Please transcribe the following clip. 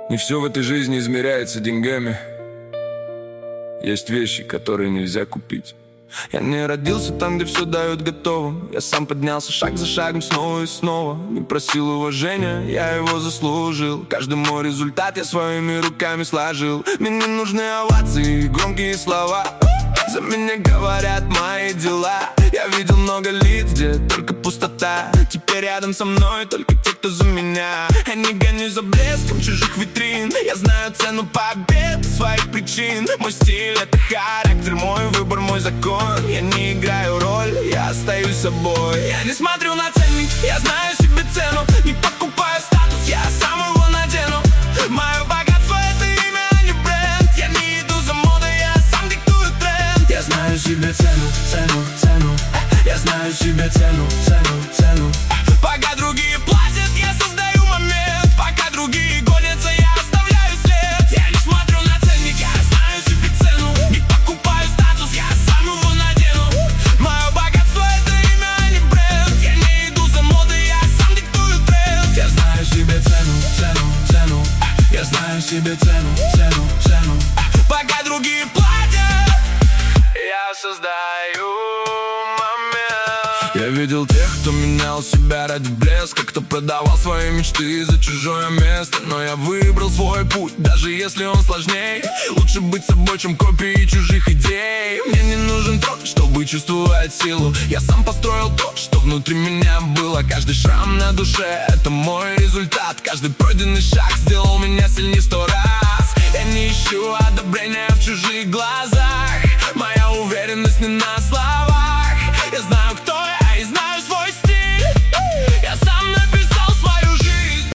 Не все в этой жизни измеряется деньгами. Есть вещи, которые нельзя купить. Я не родился там, где все дают готовым. Я сам поднялся шаг за шагом снова и снова. Не просил уважения, я его заслужил. Каждый мой результат я своими руками сложил. Мне не нужны овации и громкие слова. За меня говорят мои дела. Я видел много лиц, где только пустота. Теперь рядом со мной только те, кто за меня. Я не гонюсь за блеском чужих витрин. Я знаю цену побед, своих причин. Мой стиль — это характер, мой выбор, мой закон. Я не играю роль, я остаюсь собой. Я не смотрю на ценник, я знаю себе цену. Не покупаю статус, я сам его надену. Мое богатство — это имя, а не бренд. Я не иду за модой, я сам диктую тренд. Я знаю себе цену, цену, цену. Я знаю себе цену, цену, цену. Пока другие платят, я создаю момент. Пока другие гонятся, я оставляю след. Я не смотрю на ценник, я знаю себе цену. Не покупаю статус, я сам его надену. Мое богатство — это имя, а не бренд. Я не иду за модой, я сам диктую тренд. Я знаю себе цену, цену, цену. Я знаю себе цену, цену, цену. Пока другие платят, я создаю момент. Я видел тех, кто менял себя ради блеска, кто продавал свои мечты за чужое место. Но я выбрал свой путь, даже если он сложней. Лучше быть собой, чем копией чужих идей. Мне не нужен тот, чтобы чувствовать силу. Я сам построил то, что внутри меня было. Каждый шрам на душе — это мой результат. Каждый пройденный шаг сделал меня сильнее 100 раз. Я не ищу